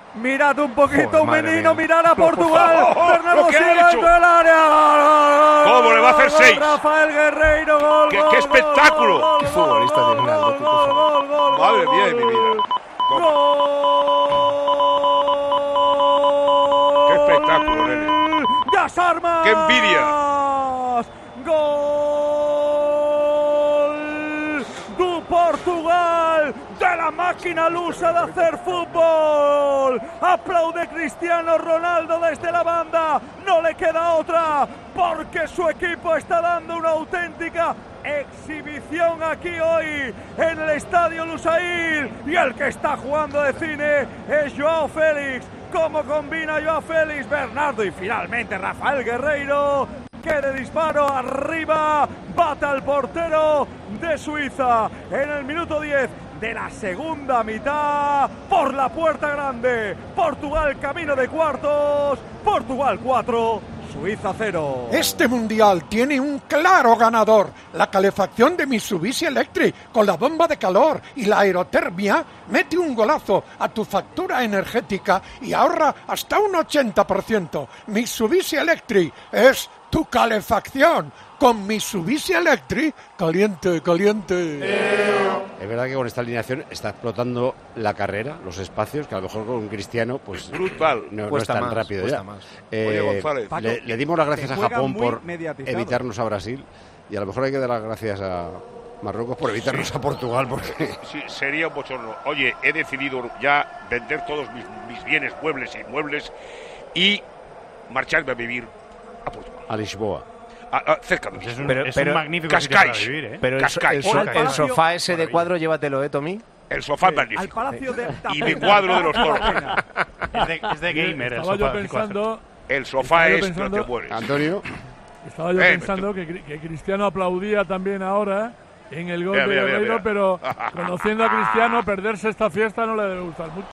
Mirad un poquito, Joder, un madre menino, mía. mirad a Portugal. Bernardo ¿Qué ha Silva hecho? dentro del área. ¿Cómo le va a hacer 6? Rafael Guerreiro, gol. ¡Qué espectáculo! Qué futbolista tiene un Atlético, por favor. Madre mía de mi vida. ¿Cómo? ¡Qué espectáculo, nene! ¡Das Armas! ¡Qué envidia! ¡Gol de Portugal! ¡De la máquina lusa de hacer fútbol! ¡Aplaude Cristiano Ronaldo desde la banda! ¡No le queda otra! Porque su equipo está dando una auténtica exhibición aquí hoy en el Estadio Lusail. Y el que está jugando de cine es Joao Félix. ¿Cómo combina Joao Félix, Bernardo y finalmente Rafael Guerreiro? Que de disparo arriba bate al portero de Suiza en el minuto 10 de la segunda mitad por la puerta grande. Portugal camino de cuartos. Portugal 4, Suiza 0. Este mundial tiene un claro ganador. La calefacción de Mitsubishi Electric con la bomba de calor y la aerotermia mete un golazo a tu factura energética y ahorra hasta un 80%. Mitsubishi Electric es tu calefacción. Con Mitsubishi Electric, caliente, caliente. Es verdad que con esta alineación está explotando la carrera, los espacios, que a lo mejor con un Cristiano pues brutal. No es tan rápido ya. Oye, González. Le dimos las gracias a Japón por mediatizado. evitarnos a Brasil y a lo mejor hay que dar las gracias a Marruecos por evitarnos a Portugal, porque Sí, sería un bochorno. Oye, he decidido ya vender todos mis bienes, muebles e inmuebles y marcharme a vivir a Portugal. a Lisboa. Cerca de mí. Es un Pero- magnífico sitio para Cascais. vivir, ¿eh? Pero Cascais. el sofá ese de cuadro, llévatelo, Tommy. El sofá es Al magnífico. Palacio de Y mi cuadro de los toros. Es de gamer el Estaba yo sofá. pensando, El sofá Estaba es, pensando- no te mueres. Antonio, que Cristiano aplaudía también ahora en el gol Mira, de mira, mira, Guerreiro, mira. pero conociendo a Cristiano, perderse esta fiesta no le debe gustar mucho.